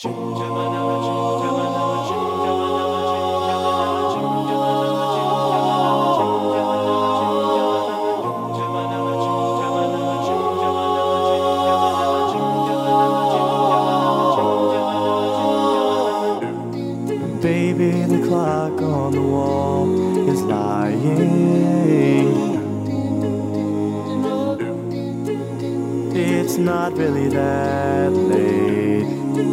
Baby, the clock on the wall is lying. It's not really that late.